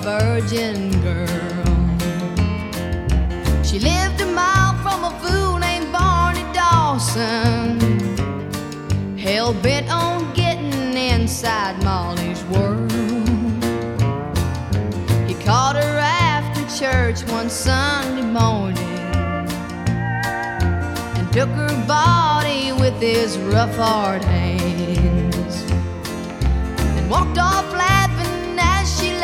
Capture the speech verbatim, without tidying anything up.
virgin girl. She lived a mile from a fool named Barney Dawson, hell-bent on getting inside Molly's world. He caught her after church one Sunday morning and took her body with his rough hard hands and walked off laughing